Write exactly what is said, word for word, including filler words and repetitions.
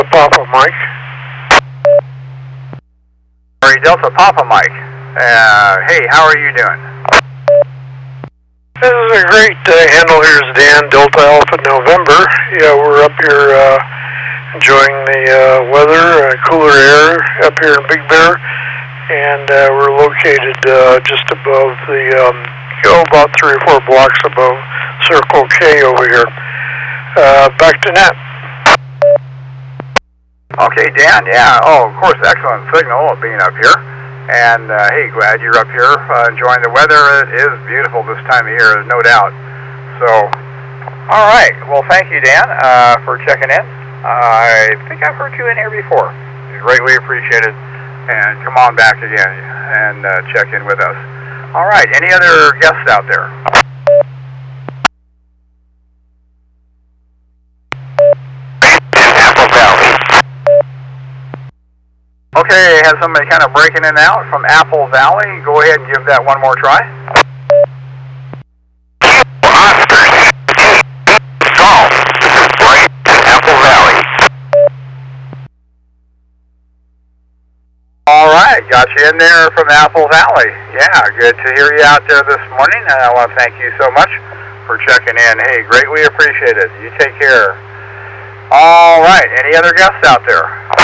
Papa Mike. Sorry, Delta Papa Mike. Uh, hey, how are you doing? This is a great uh, handle. Here's Dan, Delta Alpha November. Yeah, we're up here uh, enjoying the uh, weather, uh, cooler air up here in Big Bear, and uh, we're located uh, just above the, um, oh, about three or four blocks above Circle K over here. Uh, back to Nat. Okay, Dan, yeah, oh, of course, excellent signal being up here. And, uh, hey, glad you're up here uh, enjoying the weather. It is beautiful this time of year, no doubt. So, all right. Well, thank you, Dan, uh, for checking in. Uh, I think I've heard you in here before. Greatly appreciated. And come on back again and uh, check in with us. All right. Any other guests out there? Okay, I have somebody kind of breaking in and out from Apple Valley. Go ahead and give that one more try. Apple Valley. All right, got you in there from Apple Valley. Yeah, good to hear you out there this morning, and I want to thank you so much for checking in. Hey, greatly appreciate it. You take care. All right, any other guests out there?